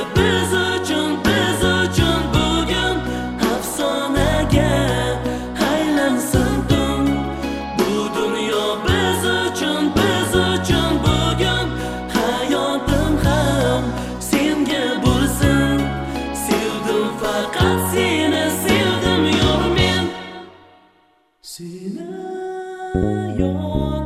biz uchun bugun afsonaga aylansin tun. Bu dunyo biz uchun bugun hayotim ham senga bo'lsin. Sevdim faqat seni, sevdim yor men seni yor.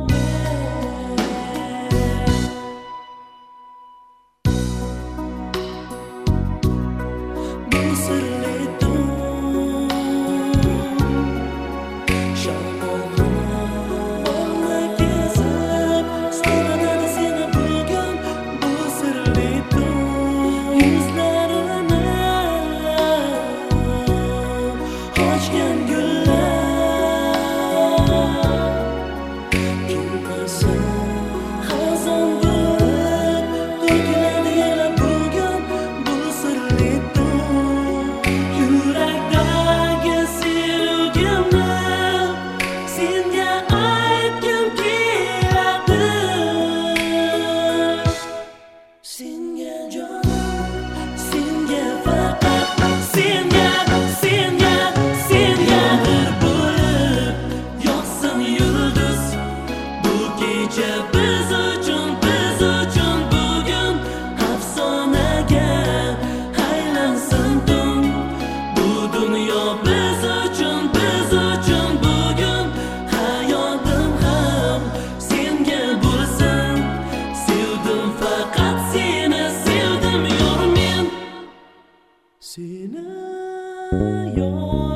Biz uchun bugun afsonaga aylansin tun. Bu dunyo biz uchun bugun hayotim ham senga bo'lsin. Sevdim faqat seni, sevdim yor men seni yor.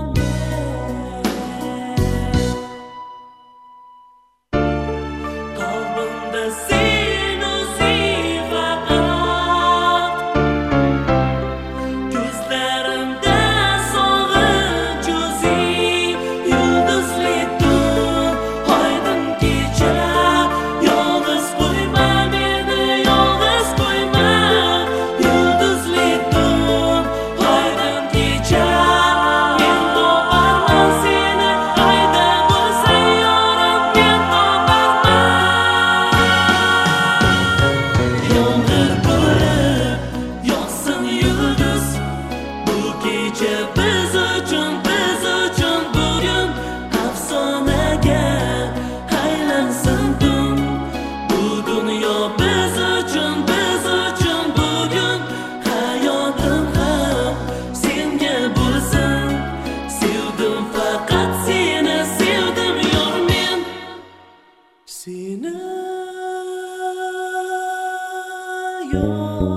Biz uchun bugun afsonaga aylansin tun. Bu dunyo biz uchun bugun hayotim ham senga bo'lsin. Sevdim faqat seni, sevdim yor men seni yor.